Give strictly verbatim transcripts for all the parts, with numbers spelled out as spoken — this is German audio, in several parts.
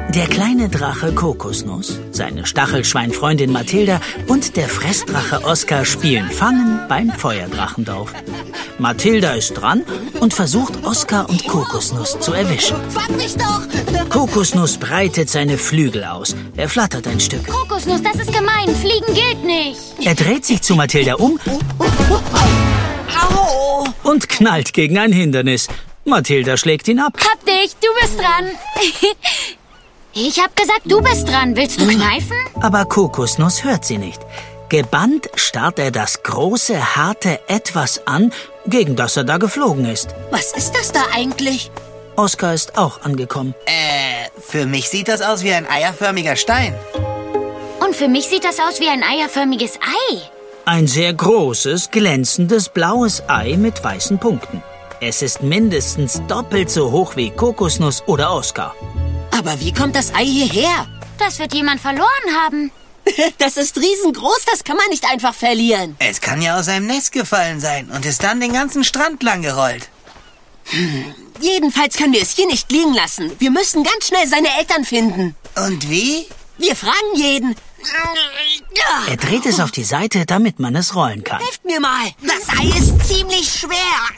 Der kleine Drache Kokosnuss, seine Stachelschweinfreundin Mathilda und der Fressdrache Oskar spielen Fangen beim Feuerdrachendorf. Mathilda ist dran und versucht, Oskar und Kokosnuss zu erwischen. Fang mich doch! Kokosnuss breitet seine Flügel aus. Er flattert ein Stück. Kokosnuss, das ist gemein. Fliegen gilt nicht. Er dreht sich zu Mathilda um Au! und knallt gegen ein Hindernis. Mathilda schlägt ihn ab. Hab dich, du bist dran. Ich hab gesagt, du bist dran. Willst du kneifen? Aber Kokosnuss hört sie nicht. Gebannt starrt er das große, harte Etwas an, gegen das er da geflogen ist. Was ist das da eigentlich? Oskar ist auch angekommen. Äh, für mich sieht das aus wie ein eierförmiger Stein. Und für mich sieht das aus wie ein eierförmiges Ei. Ein sehr großes, glänzendes, blaues Ei mit weißen Punkten. Es ist mindestens doppelt so hoch wie Kokosnuss oder Oskar. Aber wie kommt das Ei hierher? Das wird jemand verloren haben. Das ist riesengroß, das kann man nicht einfach verlieren. Es kann ja aus einem Nest gefallen sein und ist dann den ganzen Strand lang gerollt. Hm. Jedenfalls können wir es hier nicht liegen lassen. Wir müssen ganz schnell seine Eltern finden. Und wie? Wir fragen jeden. Er dreht es auf die Seite, damit man es rollen kann. Helft mir mal. Das Ei ist ziemlich schwer.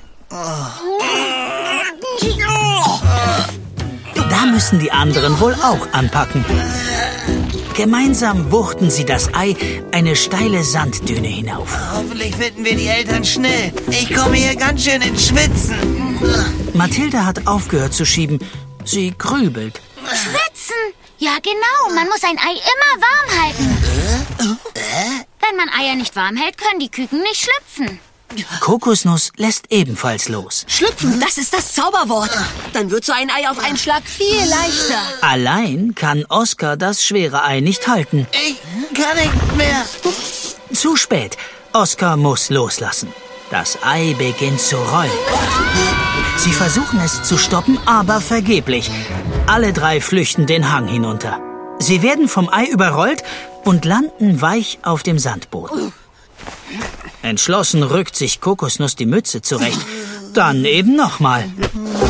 Da müssen die anderen wohl auch anpacken. Gemeinsam wuchten sie das Ei eine steile Sanddüne hinauf. Hoffentlich finden wir die Eltern schnell. Ich komme hier ganz schön ins Schwitzen. Mathilda hat aufgehört zu schieben. Sie grübelt. Schwitzen? Ja, genau. Man muss ein Ei immer warm halten. Wenn man Eier nicht warm hält, können die Küken nicht schlüpfen. Kokosnuss lässt ebenfalls los. Schlüpfen, das ist das Zauberwort. Dann wird so ein Ei auf einen Schlag viel leichter. Allein kann Oskar das schwere Ei nicht halten. Ich kann nicht mehr. Zu spät. Oskar muss loslassen. Das Ei beginnt zu rollen. Sie versuchen es zu stoppen, aber vergeblich. Alle drei flüchten den Hang hinunter. Sie werden vom Ei überrollt und landen weich auf dem Sandboden. Entschlossen rückt sich Kokosnuss die Mütze zurecht. Dann eben nochmal.